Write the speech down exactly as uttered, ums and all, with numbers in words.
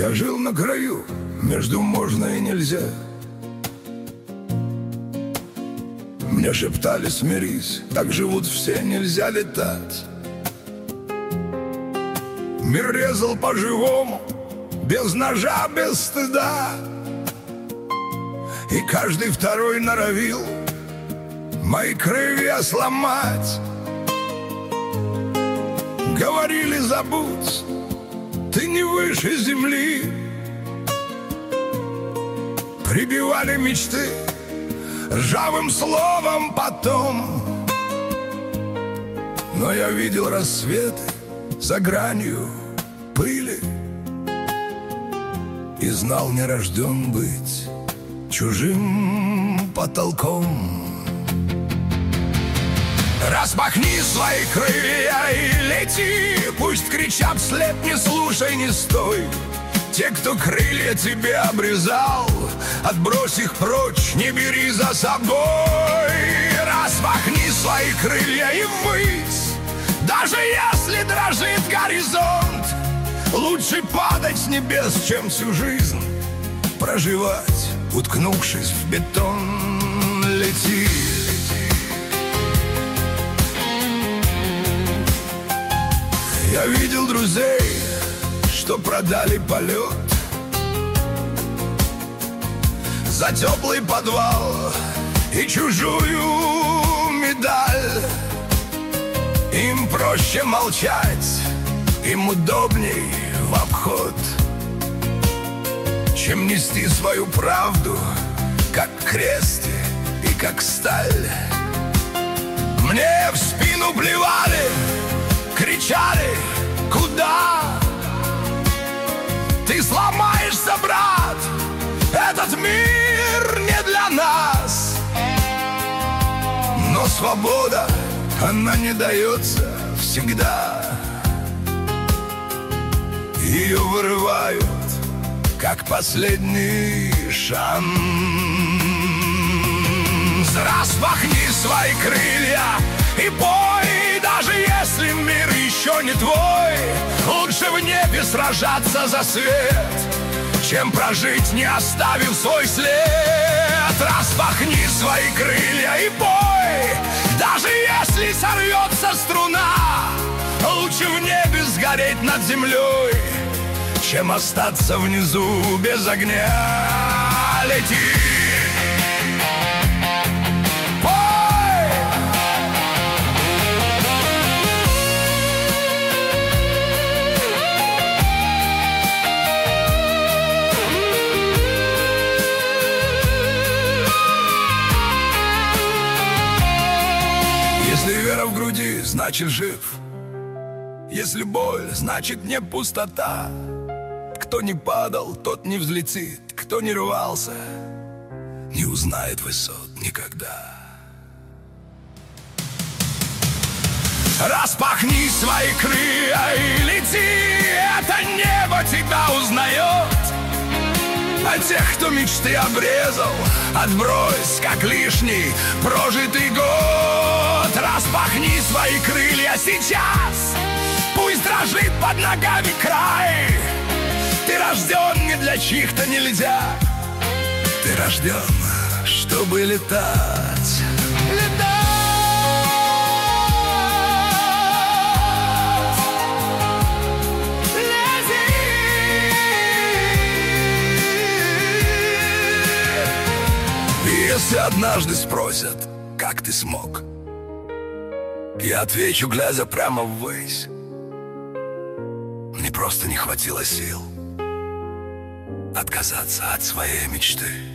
Я жил на краю, между можно и нельзя. Мне шептали: смирись, так живут все, нельзя летать. Мир резал по-живому, без ножа, без стыда. И каждый второй норовил мои крылья сломать. Говорили: забудь, ты не выше земли. Прибивали мечты ржавым словом потом. Но я видел рассветы за гранью пыли и знал, не рожден быть чужим потолком. Распахни свои крылья и лети, пусть кричат вслед: не слушай, не стой. Те, кто крылья тебе обрезал, отбрось их прочь, не бери за собой. Распахни свои крылья и ввысь, даже если дрожит горизонт. Лучше падать с небес, чем всю жизнь проживать, уткнувшись в бетон. Лети, лети. Я видел друзей, что продали полет за теплый подвал и чужую медаль. Им проще молчать, им удобней в обход, чем нести свою правду, как крест и как сталь. Мне в спину плевали, кричали: куда? Ты сломаешься, брат, этот мир не для нас. Но свобода, она не дается всегда. Ее вырывают, как последний шанс. Распахни свои крылья и пой, даже если мир еще не твой. Лучше в небе сражаться за свет, чем прожить, не оставив свой след. Распахни свои крылья и пой, даже если сорвется струна. Лучше в небе сгореть над землей, чем остаться внизу без огня. Лети, пой. Если вера в груди, значит жив. Если боль, значит не пустота. Кто не падал, тот не взлетит. Кто не рвался, не узнает высот никогда. Распахни свои крылья и лети, это небо тебя узнает. А тех, кто мечты обрезал, отбрось, как лишний прожитый год. Распахни свои крылья сейчас, пусть дрожит под ногами край. Ты рожден не для чьих-то нельзя, ты рожден, чтобы летать. Летать. Лети. И если однажды спросят, как ты смог, я отвечу, глядя прямо ввысь: мне просто не хватило сил отказаться от своей мечты.